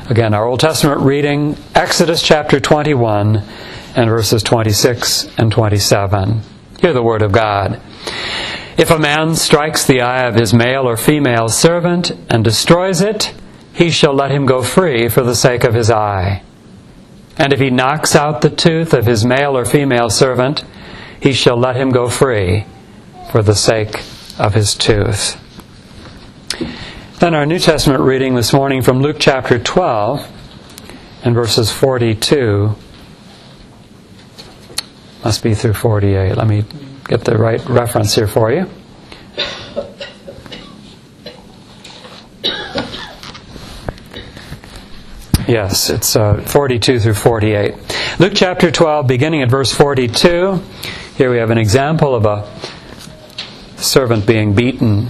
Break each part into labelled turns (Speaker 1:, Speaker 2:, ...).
Speaker 1: Again, our Old Testament reading, Exodus chapter 21 and verses 26 and 27. Hear the word of God. If a man strikes the eye of his male or female servant and destroys it, he shall let him go free for the sake of his eye. And if he knocks out the tooth of his male or female servant, he shall let him go free for the sake of his tooth. Then our New Testament reading this morning from Luke chapter 12 and verses 42. Must be through 48. Let me get the right reference here for you. Yes, it's 42 through 48. Luke chapter 12, beginning at verse 42. Here we have an example of a servant being beaten.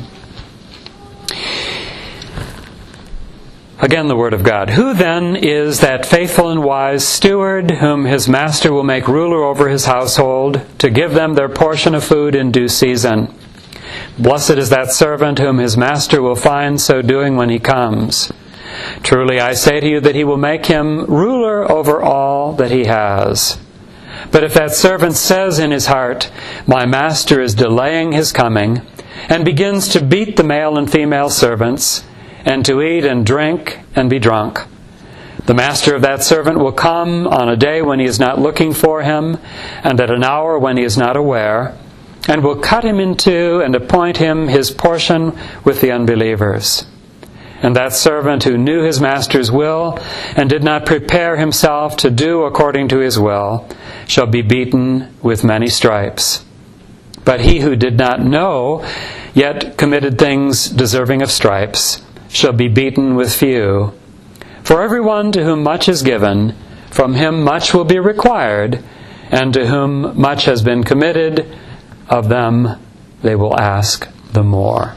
Speaker 1: Again, the word of God. Who then is that faithful and wise steward whom his master will make ruler over his household to give them their portion of food in due season? Blessed is that servant whom his master will find so doing when he comes. Truly I say to you that he will make him ruler over all that he has. But if that servant says in his heart, my master is delaying his coming, and begins to beat the male and female servants, and to eat and drink and be drunk, the master of that servant will come on a day when he is not looking for him, and at an hour when he is not aware, and will cut him in two and appoint him his portion with the unbelievers. And that servant who knew his master's will and did not prepare himself to do according to his will shall be beaten with many stripes. But he who did not know, yet committed things deserving of stripes, shall be beaten with few. For everyone to whom much is given, from him much will be required, and to whom much has been committed, of them they will ask the more.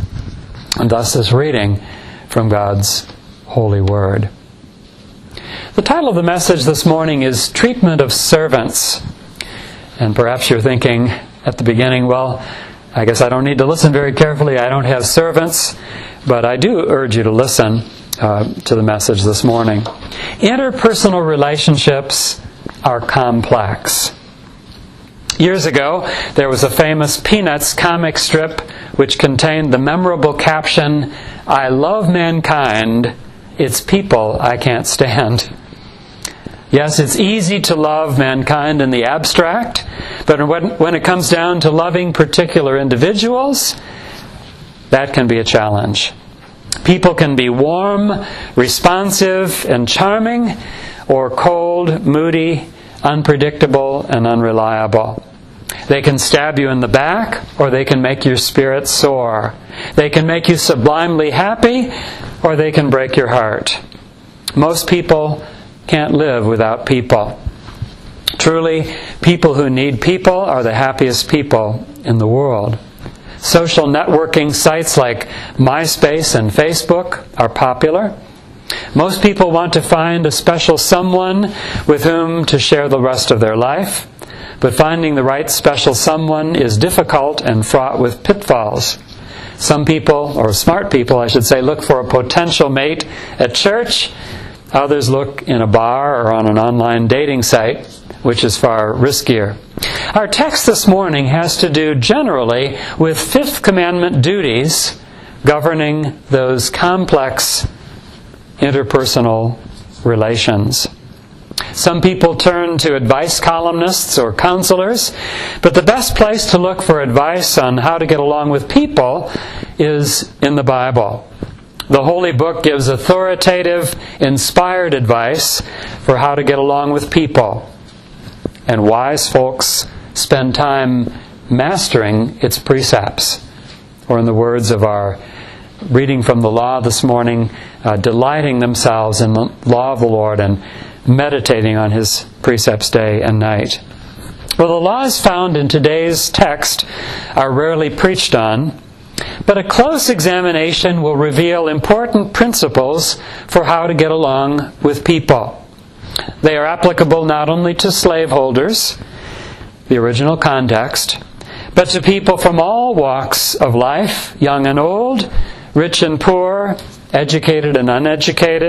Speaker 1: And thus this reading from God's holy word. The title of the message this morning is Treatment of Servants. And perhaps you're thinking at the beginning, well, I guess I don't need to listen very carefully. I don't have servants. But I do urge you to listen to the message this morning. Interpersonal relationships are complex. Years ago, there was a famous Peanuts comic strip which contained the memorable caption, I love mankind, it's people I can't stand. Yes, it's easy to love mankind in the abstract, but when it comes down to loving particular individuals, that can be a challenge. People can be warm, responsive, and charming, or cold, moody, unpredictable, and unreliable. They can stab you in the back, or they can make your spirit soar. They can make you sublimely happy, or they can break your heart. Most people can't live without people. Truly, people who need people are the happiest people in the world. Social networking sites like MySpace and Facebook are popular. Most people want to find a special someone with whom to share the rest of their life, but finding the right special someone is difficult and fraught with pitfalls. Some people, or smart people I should say, look for a potential mate at church. Others look in a bar or on an online dating site, which is far riskier. Our text this morning has to do generally with Fifth Commandment duties governing those complex interpersonal relations. Some people turn to advice columnists or counselors, but the best place to look for advice on how to get along with people is in the Bible. The Holy Book gives authoritative, inspired advice for how to get along with people. And wise folks spend time mastering its precepts. Or in the words of our reading from the law this morning, delighting themselves in the law of the Lord and meditating on His precepts day and night. Well, the laws found in today's text are rarely preached on, but a close examination will reveal important principles for how to get along with people. They are applicable not only to slaveholders, the original context, but to people from all walks of life, young and old, rich and poor, educated and uneducated,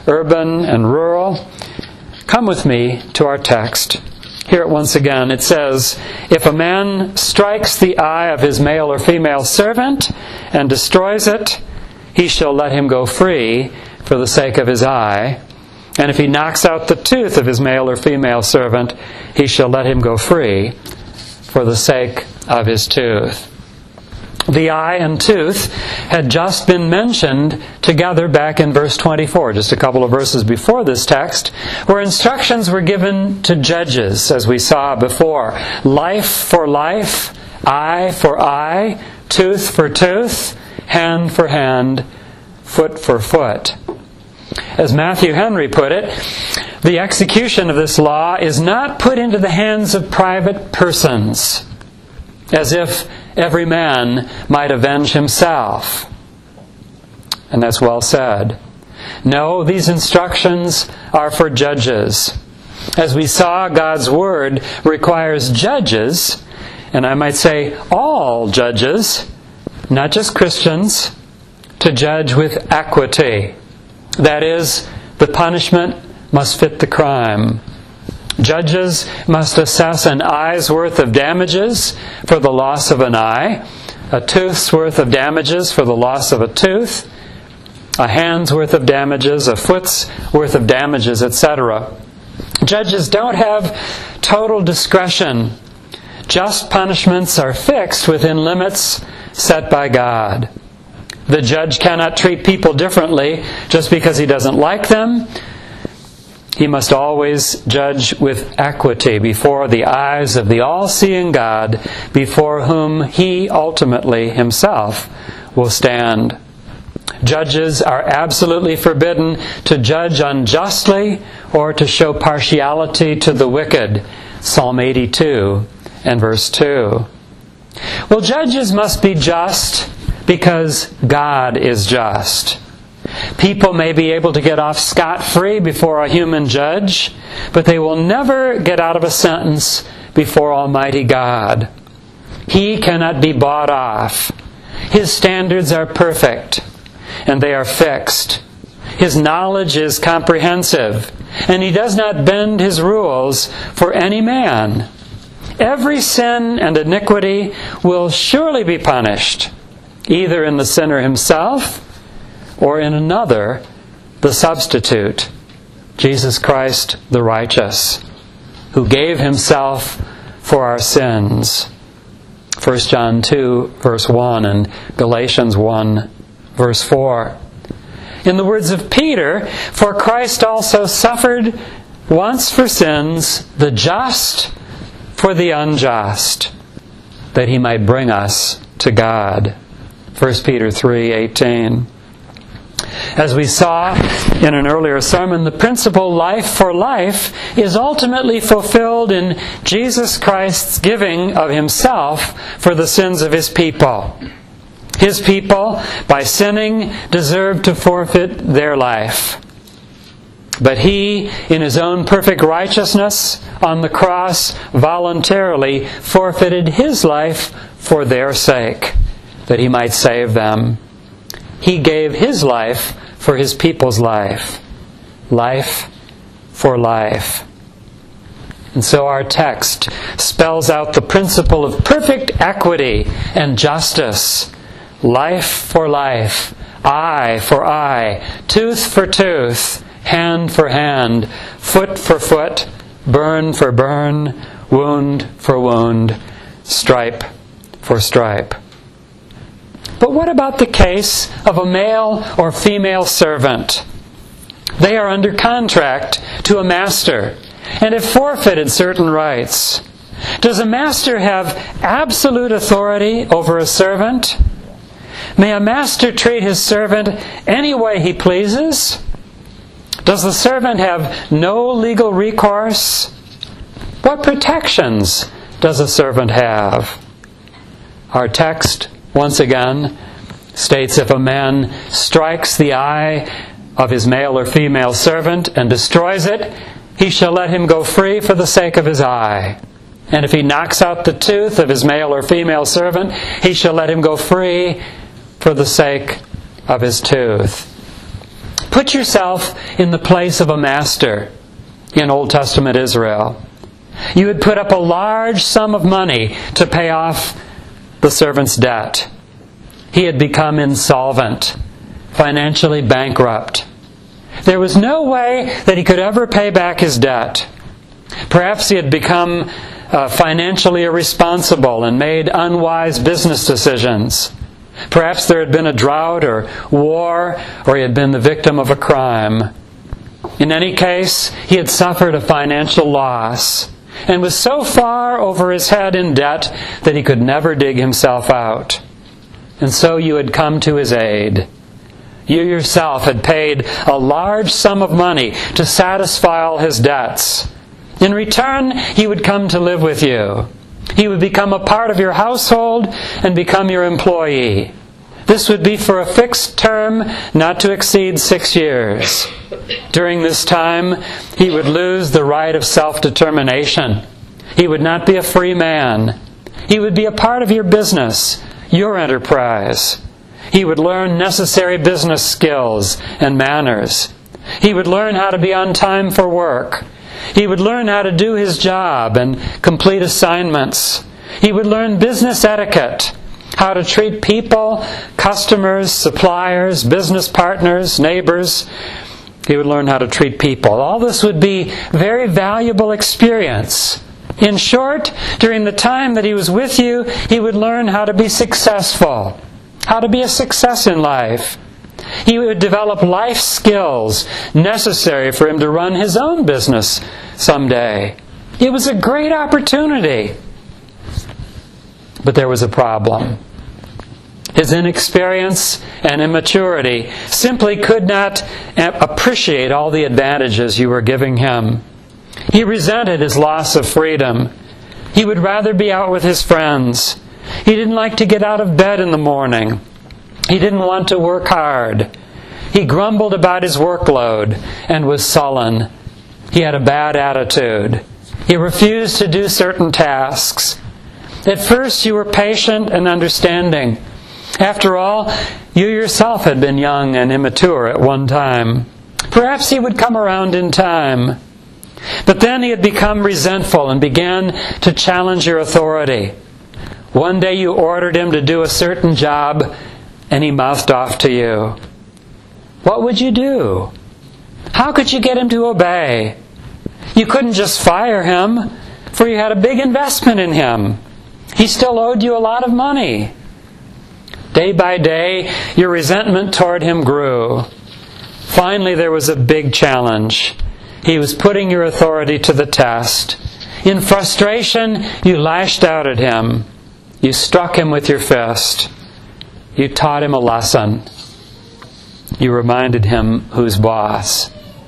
Speaker 1: urban and rural. Come with me to our text. Hear it once again. It says, "If a man strikes the eye of his male or female servant and destroys it, he shall let him go free for the sake of his eye. And if he knocks out the tooth of his male or female servant, he shall let him go free for the sake of his tooth." The eye and tooth had just been mentioned together back in verse 24, just a couple of verses before this text, where instructions were given to judges, as we saw before. Life for life, eye for eye, tooth for tooth, hand for hand, foot for foot. As Matthew Henry put it, the execution of this law is not put into the hands of private persons, as if every man might avenge himself. And that's well said. No, these instructions are for judges. As we saw, God's Word requires judges, and I might say all judges, not just Christians, to judge with equity. That is, the punishment must fit the crime. Judges must assess an eye's worth of damages for the loss of an eye, a tooth's worth of damages for the loss of a tooth, a hand's worth of damages, a foot's worth of damages, etc. Judges don't have total discretion. Just punishments are fixed within limits set by God. The judge cannot treat people differently just because he doesn't like them. He must always judge with equity before the eyes of the all-seeing God, before whom he ultimately himself will stand. Judges are absolutely forbidden to judge unjustly or to show partiality to the wicked. Psalm 82 and verse 2. Well, judges must be just because God is just. People may be able to get off scot-free before a human judge, but they will never get out of a sentence before Almighty God. He cannot be bought off. His standards are perfect, and they are fixed. His knowledge is comprehensive, and He does not bend His rules for any man. Every sin and iniquity will surely be punished, either in the sinner himself or in another, the substitute, Jesus Christ the righteous, who gave Himself for our sins. 1 John 2, verse 1, and Galatians 1, verse 4. In the words of Peter, "For Christ also suffered once for sins, the just for the unjust, that He might bring us to God." 1 Peter 3:18. As we saw in an earlier sermon, the principle life for life is ultimately fulfilled in Jesus Christ's giving of Himself for the sins of His people. His people, by sinning, deserve to forfeit their life. But He, in His own perfect righteousness on the cross, voluntarily forfeited His life for their sake, that He might save them. He gave His life for His people's life. Life for life. And so our text spells out the principle of perfect equity and justice. Life for life, eye for eye, tooth for tooth, hand for hand, foot for foot, burn for burn, wound for wound, stripe for stripe. But what about the case of a male or female servant? They are under contract to a master and have forfeited certain rights. Does a master have absolute authority over a servant? May a master treat his servant any way he pleases? Does the servant have no legal recourse? What protections does a servant have? Our text, once again, states if a man strikes the eye of his male or female servant and destroys it, he shall let him go free for the sake of his eye. And if he knocks out the tooth of his male or female servant, he shall let him go free for the sake of his tooth. Put yourself in the place of a master in Old Testament Israel. You would put up a large sum of money to pay off the servant's debt. He had become insolvent, financially bankrupt. There was no way that he could ever pay back his debt. Perhaps he had become financially irresponsible and made unwise business decisions. Perhaps there had been a drought or war, or he had been the victim of a crime. In any case, he had suffered a financial loss and was so far over his head in debt that he could never dig himself out. And so you had come to his aid. You yourself had paid a large sum of money to satisfy all his debts. In return, he would come to live with you. He would become a part of your household and become your employee. This would be for a fixed term not to exceed 6 years. During this time, he would lose the right of self-determination. He would not be a free man. He would be a part of your business, your enterprise. He would learn necessary business skills and manners. He would learn how to be on time for work. He would learn how to do his job and complete assignments. He would learn business etiquette, how to treat people, customers, suppliers, business partners, neighbors. He would learn how to treat people. All this would be very valuable experience. In short, during the time that he was with you, he would learn how to be successful, how to be a success in life. He would develop life skills necessary for him to run his own business someday. It was a great opportunity. But there was a problem. His inexperience and immaturity simply could not appreciate all the advantages you were giving him. He resented his loss of freedom. He would rather be out with his friends. He didn't like to get out of bed in the morning. He didn't want to work hard. He grumbled about his workload and was sullen. He had a bad attitude. He refused to do certain tasks. At first you were patient and understanding. After all, you yourself had been young and immature at one time. Perhaps he would come around in time. But then he had become resentful and began to challenge your authority. One day you ordered him to do a certain job, and he mouthed off to you. What would you do? How could you get him to obey? You couldn't just fire him, for you had a big investment in him. He still owed you a lot of money. Day by day, your resentment toward him grew. Finally, there was a big challenge. He was putting your authority to the test. In frustration, you lashed out at him. You struck him with your fist. You taught him a lesson. You reminded him who's boss.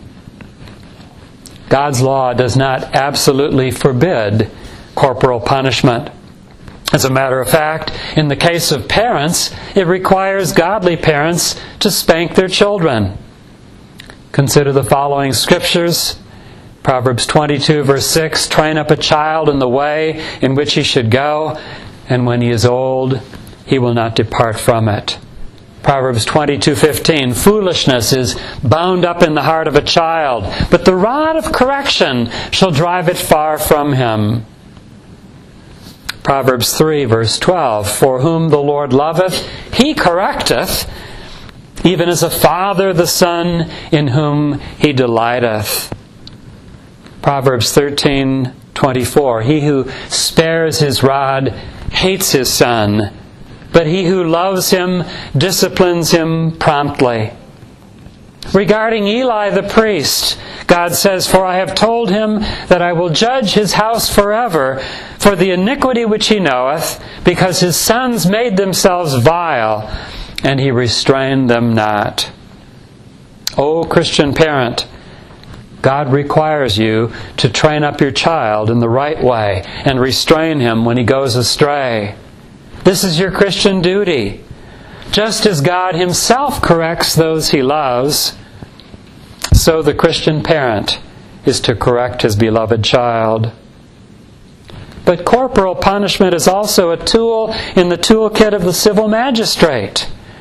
Speaker 1: God's law does not absolutely forbid corporal punishment. As a matter of fact, in the case of parents, it requires godly parents to spank their children. Consider the following scriptures. Proverbs 22, verse 6, "Train up a child in the way in which he should go, and when he is old, he will not depart from it." Proverbs 22:15, "Foolishness is bound up in the heart of a child, but the rod of correction shall drive it far from him." Proverbs 3, verse 12, "For whom the Lord loveth, he correcteth, even as a father the son in whom he delighteth." Proverbs 13:24, "He who spares his rod hates his son, but he who loves him disciplines him promptly." Regarding Eli the priest, God says, "For I have told him that I will judge his house forever for the iniquity which he knoweth, because his sons made themselves vile, and he restrained them not." O Christian parent, God requires you to train up your child in the right way and restrain him when he goes astray. This is your Christian duty. Just as God himself corrects those he loves, so the Christian parent is to correct his beloved child. But corporal punishment is also a tool in the toolkit of the civil magistrate.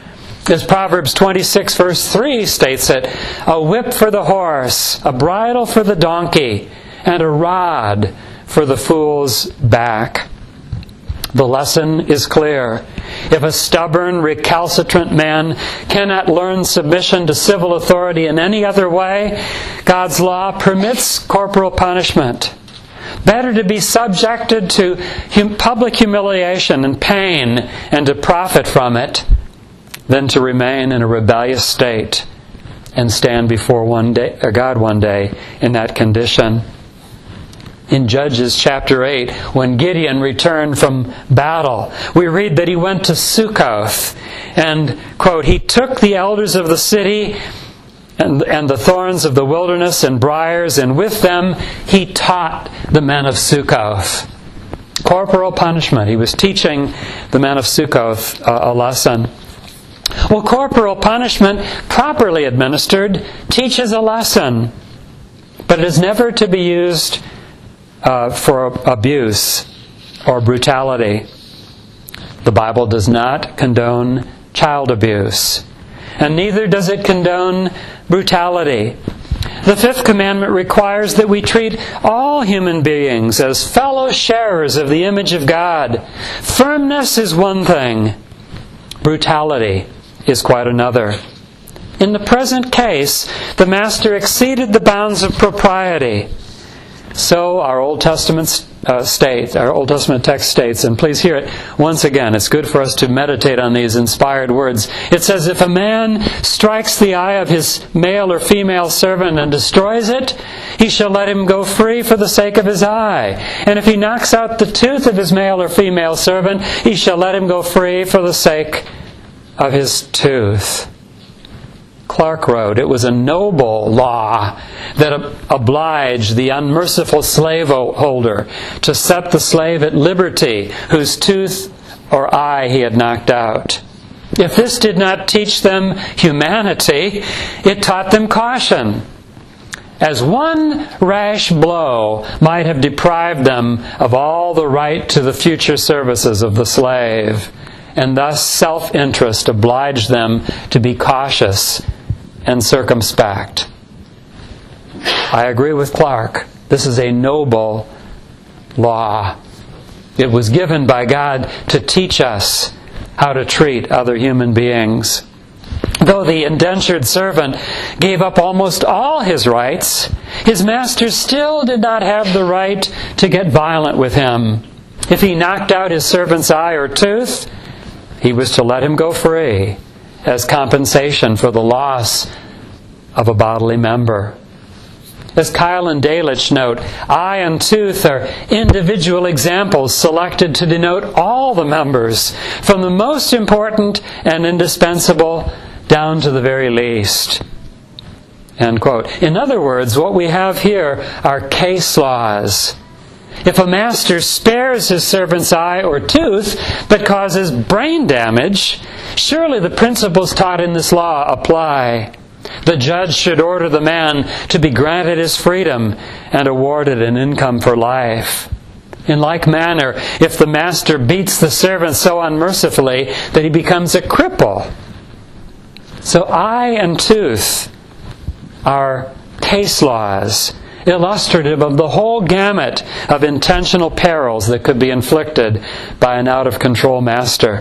Speaker 1: As Proverbs 26 verse 3 states it, a whip for the horse, a bridle for the donkey, and a rod for the fool's back. The lesson is clear. If a stubborn, recalcitrant man cannot learn submission to civil authority in any other way, God's law permits corporal punishment. Better to be subjected to public humiliation and pain and to profit from it than to remain in a rebellious state and stand before God one day in that condition. In Judges chapter 8, when Gideon returned from battle, we read that he went to Sukkoth and, quote, he took the elders of the city and the thorns of the wilderness and briars, and with them he taught the men of Sukkoth. Corporal punishment. He was teaching the men of Sukkoth a lesson. Well, corporal punishment, properly administered, teaches a lesson, but it is never to be used for abuse or brutality. The Bible does not condone child abuse, and neither does it condone brutality. The fifth commandment requires that we treat all human beings as fellow sharers of the image of God. Firmness is one thing. Brutality is quite another. In the present case, the master exceeded the bounds of propriety. So our Old Testament text states, and please hear it once again. It's good for us to meditate on these inspired words. It says, if a man strikes the eye of his male or female servant and destroys it, he shall let him go free for the sake of his eye. And if he knocks out the tooth of his male or female servant, he shall let him go free for the sake of his tooth. Clark wrote, it was a noble law that obliged the unmerciful slaveholder to set the slave at liberty whose tooth or eye he had knocked out. If this did not teach them humanity, it taught them caution, as one rash blow might have deprived them of all the right to the future services of the slave, and thus self-interest obliged them to be cautious and circumspect. I agree with Clark. This is a noble law. It was given by God to teach us how to treat other human beings. Though the indentured servant gave up almost all his rights, his master still did not have the right to get violent with him. If he knocked out his servant's eye or tooth, he was to let him go free as compensation for the loss of a bodily member. As Kyle and Delitzsch note, eye and tooth are individual examples selected to denote all the members, from the most important and indispensable down to the very least. End quote. In other words, what we have here are case laws. If a master spares his servant's eye or tooth but causes brain damage, surely the principles taught in this law apply. The judge should order the man to be granted his freedom and awarded an income for life. In like manner, if the master beats the servant so unmercifully that he becomes a cripple. So eye and tooth are case laws, illustrative of the whole gamut of intentional perils that could be inflicted by an out-of-control master.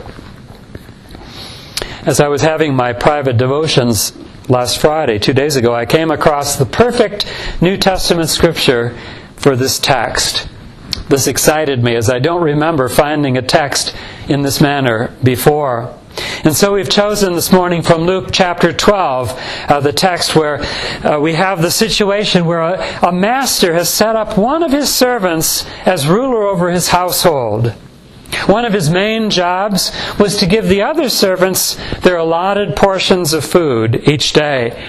Speaker 1: As I was having my private devotions last Friday, 2 days ago, I came across the perfect New Testament scripture for this text. This excited me, as I don't remember finding a text in this manner before. And so we've chosen this morning from Luke chapter 12, the text where we have the situation where a master has set up one of his servants as ruler over his household. One of his main jobs was to give the other servants their allotted portions of food each day.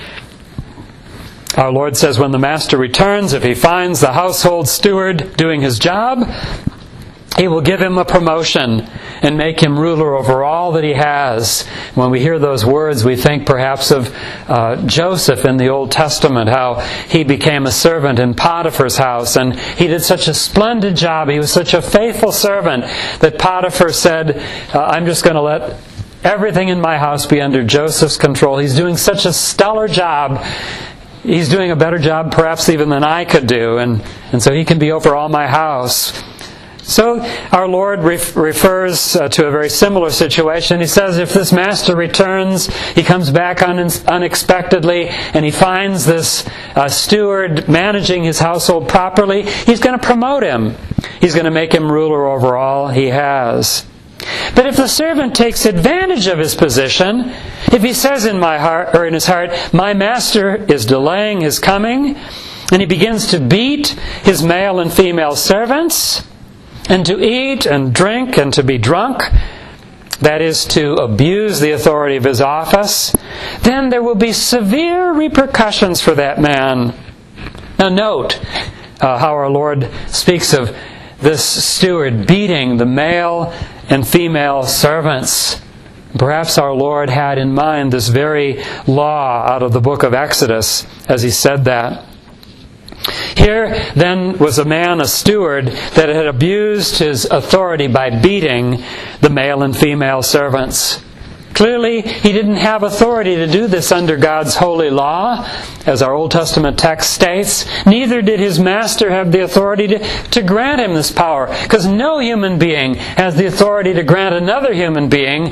Speaker 1: Our Lord says when the master returns, if he finds the household steward doing his job, he will give him a promotion and make him ruler over all that he has. When we hear those words, we think perhaps of Joseph in the Old Testament, how he became a servant in Potiphar's house, and he did such a splendid job. He was such a faithful servant that Potiphar said, I'm just going to let everything in my house be under Joseph's control. He's doing such a stellar job. He's doing a better job perhaps even than I could do. And so he can be over all my house. So our Lord refers to a very similar situation. He says if this master returns, he comes back unexpectedly, and he finds this steward managing his household properly, he's going to promote him. He's going to make him ruler over all he has. But if the servant takes advantage of his position, if he says in his heart, my master is delaying his coming, and he begins to beat his male and female servants, and to eat and drink and to be drunk, that is, to abuse the authority of his office, then there will be severe repercussions for that man. Now note how our Lord speaks of this steward beating the male and female servants. Perhaps our Lord had in mind this very law out of the book of Exodus as he said that. Here, then, was a man, a steward, that had abused his authority by beating the male and female servants. Clearly, he didn't have authority to do this under God's holy law, as our Old Testament text states. Neither did his master have the authority to grant him this power, because no human being has the authority to grant another human being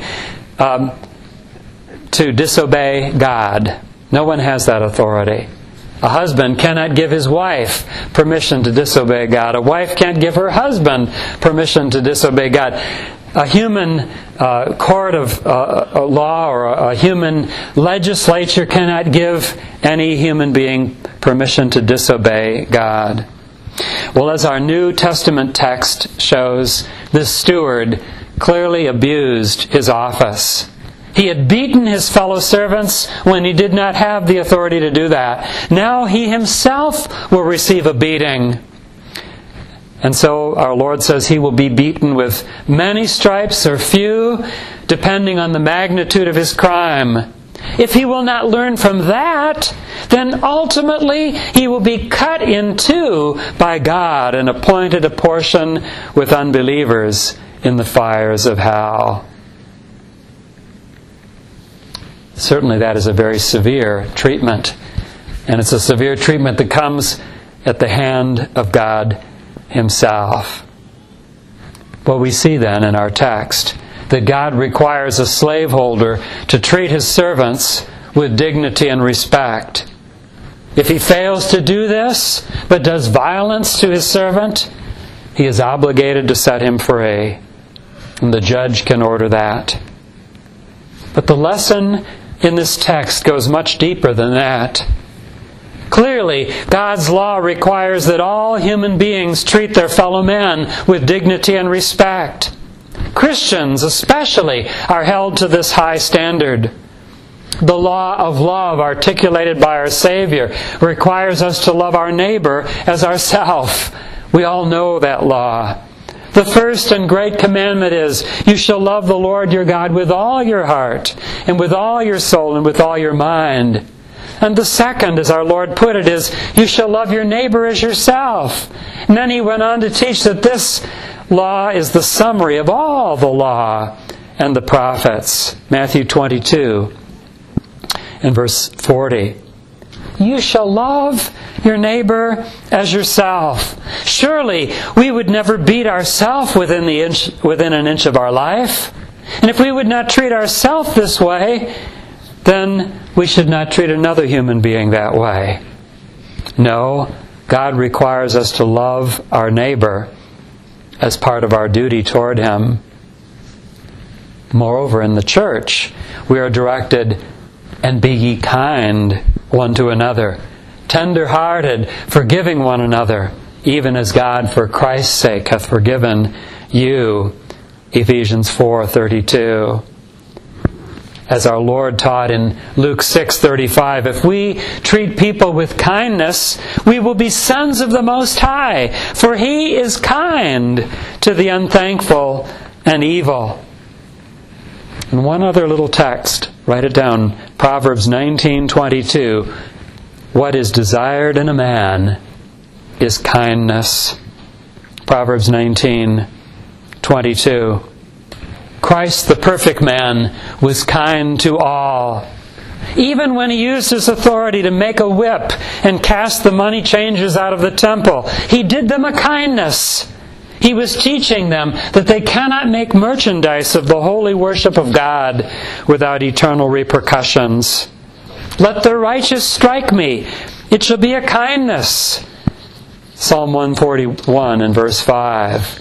Speaker 1: to disobey God. No one has that authority. A husband cannot give his wife permission to disobey God. A wife can't give her husband permission to disobey God. A human court of law or a human legislature cannot give any human being permission to disobey God. Well, as our New Testament text shows, this steward clearly abused his office. He had beaten his fellow servants when he did not have the authority to do that. Now he himself will receive a beating. And so our Lord says he will be beaten with many stripes or few, depending on the magnitude of his crime. If he will not learn from that, then ultimately he will be cut in two by God and appointed a portion with unbelievers in the fires of hell. Certainly that is a very severe treatment. And it's a severe treatment that comes at the hand of God Himself. Well, we see then in our text that God requires a slaveholder to treat his servants with dignity and respect. If he fails to do this, but does violence to his servant, he is obligated to set him free. And the judge can order that. But the lesson in this text goes much deeper than that. Clearly, God's law requires that all human beings treat their fellow men with dignity and respect. Christians, especially, are held to this high standard. The law of love articulated by our Savior requires us to love our neighbor as ourselves. We all know that law. The first and great commandment is, you shall love the Lord your God with all your heart, and with all your soul, and with all your mind. And the second, as our Lord put it, is, you shall love your neighbor as yourself. And then He went on to teach that this law is the summary of all the law and the prophets. Matthew 22 and verse 40. You shall love your neighbor as yourself. Surely we would never beat ourselves within an inch of our life. And if we would not treat ourselves this way, then we should not treat another human being that way. No, God requires us to love our neighbor as part of our duty toward him. Moreover, in the church, we are directed, and be ye kind one to another, tender-hearted, forgiving one another, even as God for Christ's sake hath forgiven you. Ephesians 4:32. As our Lord taught in Luke 6:35, if we treat people with kindness, we will be sons of the Most High, for He is kind to the unthankful and evil. And one other little text, write it down, Proverbs 19:22. What is desired in a man is kindness. Proverbs 19:22. Christ, the perfect man, was kind to all. Even when he used his authority to make a whip and cast the money changers out of the temple, he did them a kindness. He was teaching them that they cannot make merchandise of the holy worship of God without eternal repercussions. Let the righteous strike me. It shall be a kindness. Psalm 141 and verse 5.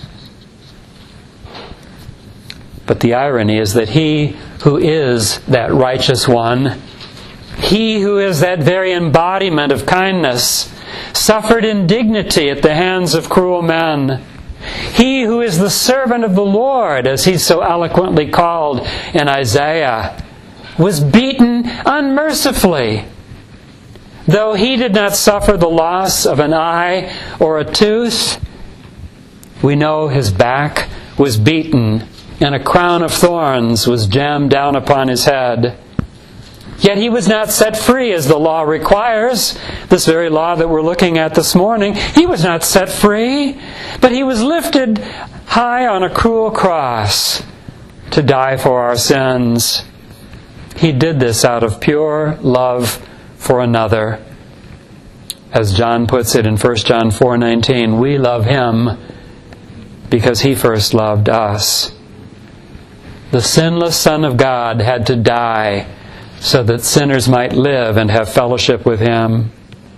Speaker 1: But the irony is that he who is that righteous one, he who is that very embodiment of kindness, suffered indignity at the hands of cruel men. He who is the servant of the Lord, as he's so eloquently called in Isaiah, was beaten unmercifully. Though he did not suffer the loss of an eye or a tooth, we know his back was beaten and a crown of thorns was jammed down upon his head. Yet he was not set free as the law requires, this very law that we're looking at this morning. He was not set free, but he was lifted high on a cruel cross to die for our sins. He did this out of pure love for another. As John puts it in 1 John 4:19, we love him because he first loved us. The sinless Son of God had to die so that sinners might live and have fellowship with him.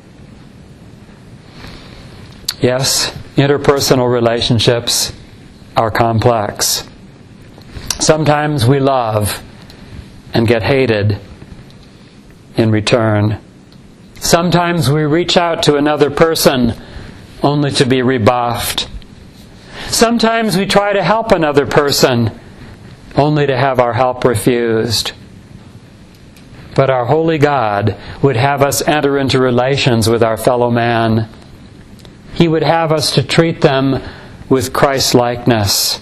Speaker 1: Yes, interpersonal relationships are complex. Sometimes we love and get hated in return. Sometimes we reach out to another person only to be rebuffed. Sometimes we try to help another person only to have our help refused. But our holy God would have us enter into relations with our fellow man. He would have us to treat them with Christ-likeness.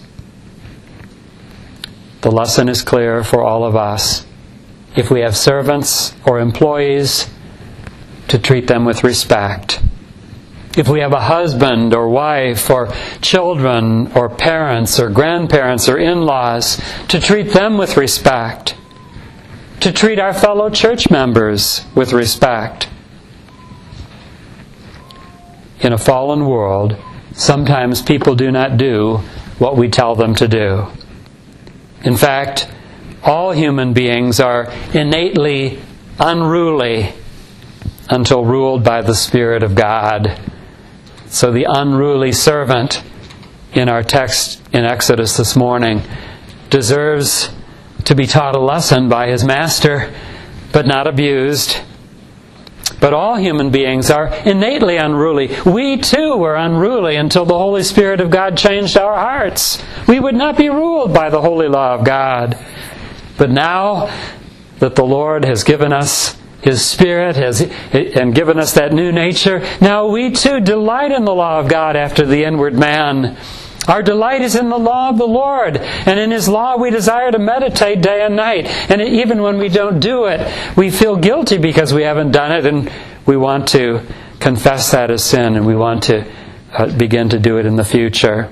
Speaker 1: The lesson is clear for all of us. If we have servants or employees, to treat them with respect. If we have a husband or wife or children or parents or grandparents or in-laws, to treat them with respect. To treat our fellow church members with respect. In a fallen world, sometimes people do not do what we tell them to do. In fact, all human beings are innately unruly until ruled by the Spirit of God. So the unruly servant in our text in Exodus this morning deserves to be taught a lesson by his master, but not abused. But all human beings are innately unruly. We too were unruly until the Holy Spirit of God changed our hearts. We would not be ruled by the holy law of God. But now that the Lord has given us His Spirit and given us that new nature, now we too delight in the law of God after the inward man. Our delight is in the law of the Lord, and in His law we desire to meditate day and night. And even when we don't do it, we feel guilty because we haven't done it, and we want to confess that as sin, and we want to begin to do it in the future.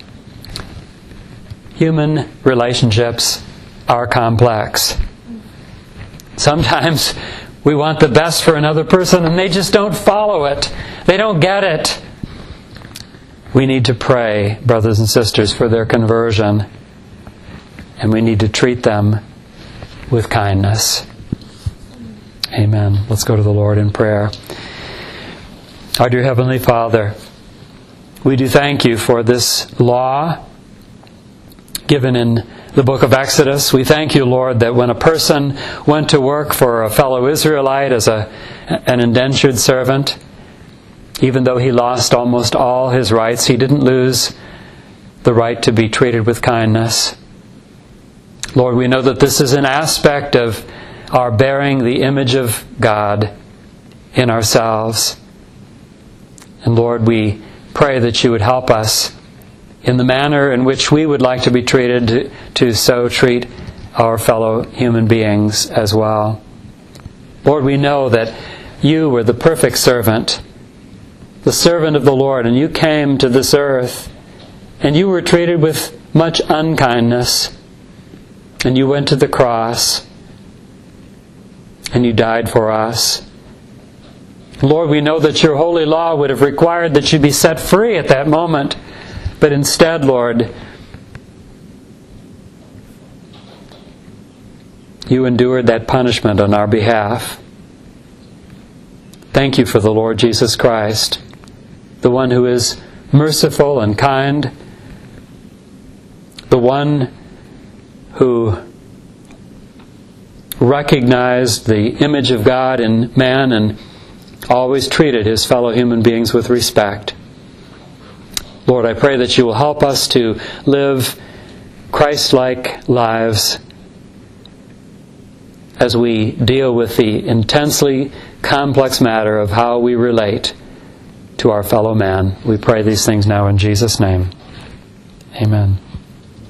Speaker 1: Human relationships are complex. Sometimes we want the best for another person and they just don't follow it. They don't get it. We need to pray, brothers and sisters, for their conversion. And we need to treat them with kindness. Amen. Let's go to the Lord in prayer. Our dear Heavenly Father, we do thank You for this law given in the book of Exodus. We thank You, Lord, that when a person went to work for a fellow Israelite as an indentured servant, even though he lost almost all his rights, he didn't lose the right to be treated with kindness. Lord, we know that this is an aspect of our bearing the image of God in ourselves. And Lord, we pray that You would help us in the manner in which we would like to be treated, to so treat our fellow human beings as well. Lord, we know that You were the perfect servant, the servant of the Lord, and You came to this earth, and You were treated with much unkindness, And you went to the cross, and you died for us. Lord, we know that your holy law would have required that you be set free at that moment. But instead, Lord, you endured that punishment on our behalf. Thank you for the Lord Jesus Christ, the one who is merciful and kind, the one who recognized the image of God in man and always treated his fellow human beings with respect. Lord, I pray that you will help us to live Christ-like lives as we deal with the intensely complex matter of how we relate to our fellow man. We pray these things now in Jesus' name. Amen.